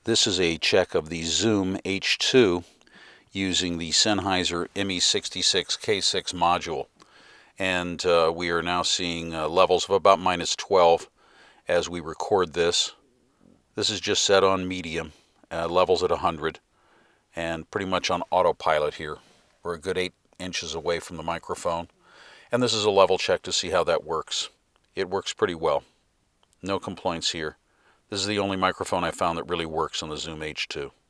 This is a check of the Zoom H2 using the Sennheiser ME66K6 module. And we are now seeing levels of about -12 as we record this. This is just set on medium, levels at 100, and pretty much on autopilot here. We're a good 8 inches away from the microphone. And this is a level check to see how that works. It works pretty well. No complaints here. This is the only microphone I found that really works on the Zoom H2.